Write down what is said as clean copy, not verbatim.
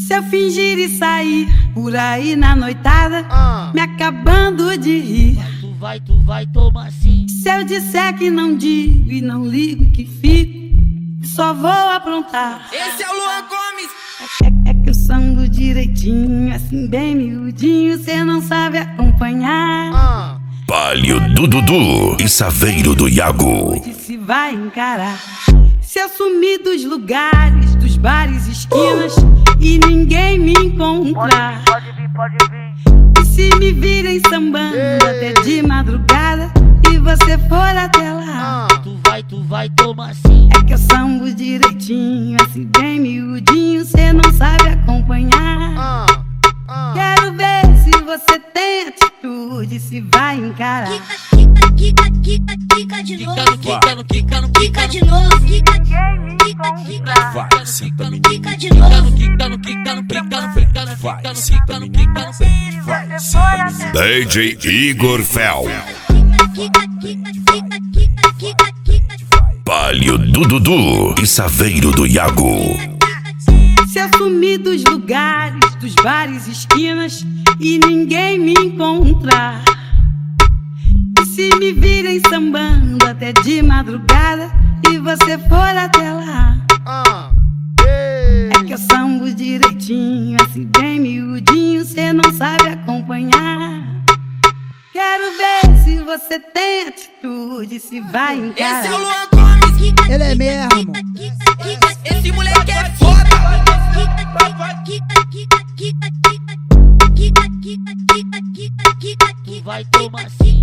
Se eu fingir e sair por aí na noitada, me acabando de rir, Tu vai tomar sim. se eu disser que não digo e não ligo que fico, só vou aprontar. Esse é o Luan Gomes. É que eu sambo direitinho, assim bem miudinho, cê não sabe acompanhar. Palio do Dudu e Saveiro do Iago. Hoje se vai encarar. Se eu sumir dos lugares, dos bares, esquinas, e ninguém me encontrar, Pode vir. e se me virem sambando até de madrugada e você for até lá, Tu vai tomar sim. é que eu sambo direitinho, assim bem miudinho, cê não sabe acompanhar. Quero ver se você tem atitude, se vai encarar. Quica de novo, quica de novo, quica Vai, senta menino. quica de novo. Vai, senta menino. Vai, senta menino. DJ Igor Fel. Palio do Dudu e Saveiro do Iago. Se eu sumir dos lugares, dos bares, esquinas, e ninguém me encontrar, e se me virem sambando até de madrugada e você for até lá, é que eu sambo direitinho, assim bem miudinho, cê não sabe acompanhar. Quero ver se você tem atitude, se vai encarar. Esse é o Luan Gomes. Ele é mesmo. Esse moleque é foda. Tu vai tomar sim.